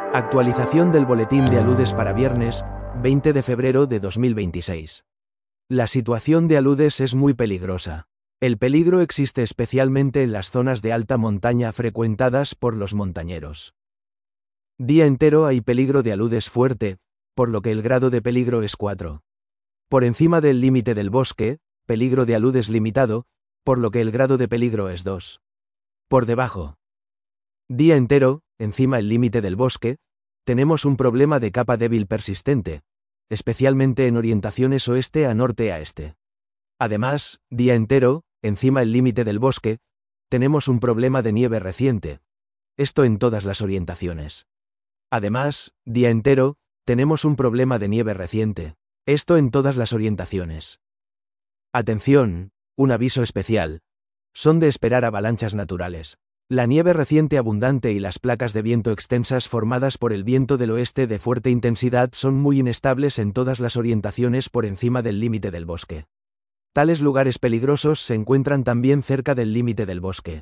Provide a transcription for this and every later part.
Actualización del boletín de aludes para viernes, 20 de febrero de 2026. La situación de aludes es muy peligrosa. El peligro existe especialmente en las zonas de alta montaña frecuentadas por los montañeros. Día entero hay peligro de aludes fuerte, por lo que el grado de peligro es 4. Por encima del límite del bosque, peligro de aludes limitado, por lo que el grado de peligro es 2. Por debajo. Día entero, encima el límite del bosque, tenemos un problema de capa débil persistente, especialmente en orientaciones oeste a norte a este. Además, día entero, encima el límite del bosque, tenemos un problema de nieve reciente. Esto en todas las orientaciones. Además, día entero, tenemos un problema de nieve reciente. Esto en todas las orientaciones. Atención, un aviso especial. Son de esperar avalanchas naturales. La nieve reciente abundante y las placas de viento extensas formadas por el viento del oeste de fuerte intensidad son muy inestables en todas las orientaciones por encima del límite del bosque. Tales lugares peligrosos se encuentran también cerca del límite del bosque.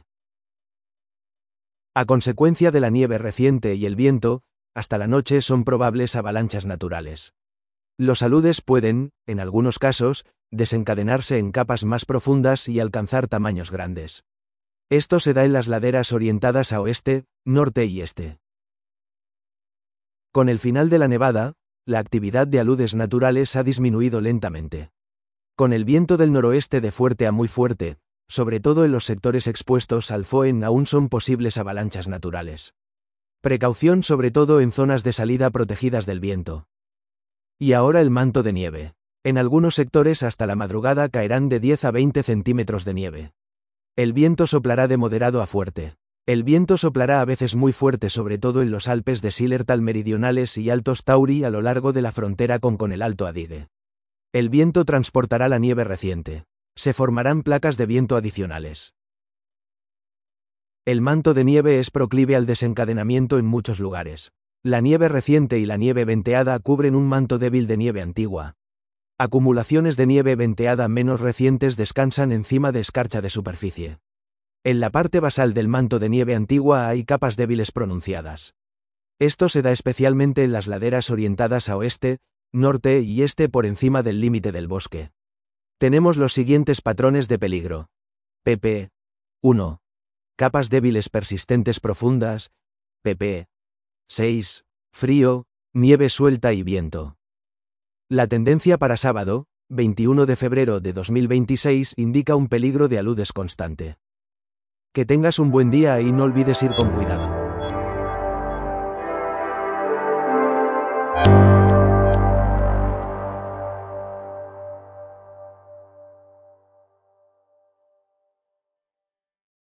A consecuencia de la nieve reciente y el viento, hasta la noche son probables avalanchas naturales. Los aludes pueden, en algunos casos, desencadenarse en capas más profundas y alcanzar tamaños grandes. Esto se da en las laderas orientadas a oeste, norte y este. Con el final de la nevada, la actividad de aludes naturales ha disminuido lentamente. Con el viento del noroeste de fuerte a muy fuerte, sobre todo en los sectores expuestos al FOEN aún son posibles avalanchas naturales. Precaución sobre todo en zonas de salida protegidas del viento. Y ahora el manto de nieve. En algunos sectores hasta la madrugada caerán de 10 a 20 centímetros de nieve. El viento soplará de moderado a fuerte. El viento soplará a veces muy fuerte sobre todo en los Alpes de Zillertal meridionales y Altos Tauri a lo largo de la frontera con el Alto Adige. El viento transportará la nieve reciente. Se formarán placas de viento adicionales. El manto de nieve es proclive al desencadenamiento en muchos lugares. La nieve reciente y la nieve venteada cubren un manto débil de nieve antigua. Acumulaciones de nieve venteada menos recientes descansan encima de escarcha de superficie. En la parte basal del manto de nieve antigua hay capas débiles pronunciadas. Esto se da especialmente en las laderas orientadas a oeste, norte y este por encima del límite del bosque. Tenemos los siguientes patrones de peligro. pp. 1. Capas débiles persistentes profundas. pp. 6. Frío, nieve suelta y viento. La tendencia para sábado, 21 de febrero de 2026 indica un peligro de aludes constante. Que tengas un buen día y no olvides ir con cuidado.